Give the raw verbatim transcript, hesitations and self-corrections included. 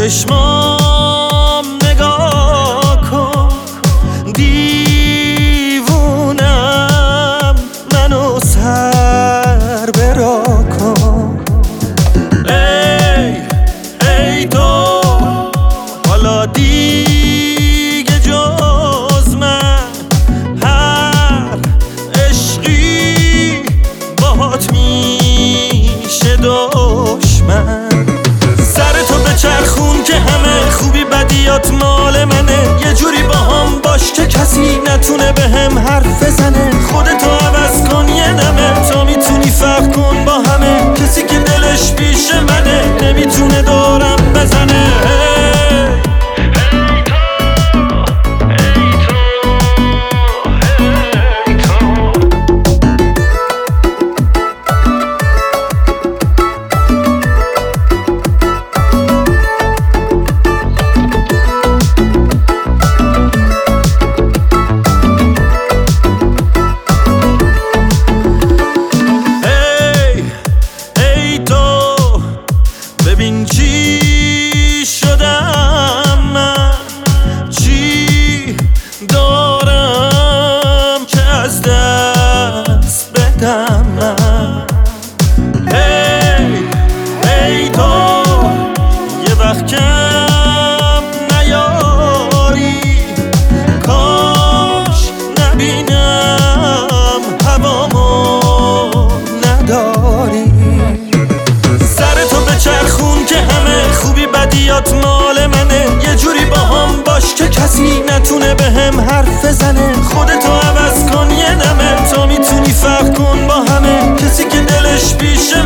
چشمام نگاه کن، دیوونم منو سر برا کن. ای ای تو حالا دیگه جز من هر عشقی باهات میشه دشمن. سر تو به چرخون که همه خوبی بدیات مال منه، یه جوری با هم باش که کسی نتونه به هم حرف بزنه. خودتو عوض کن یه دمه تا میتونی فرق کن با همه، کسی که دلش پیش منه نمیتونه دورم بزنه. ببین چی شدم من، چی دارم که از دست بدم من. ای ای تو یه وقت کم نیاری، کاش نبینم هوامو نداری. چرخون که همه خوبی بدیات مال منه، یه جوری با هم باش که کسی نتونه به هم حرف بزنه. خودتو عوض کن یه دمه تا میتونی فرق کن با همه، کسی که دلش پیش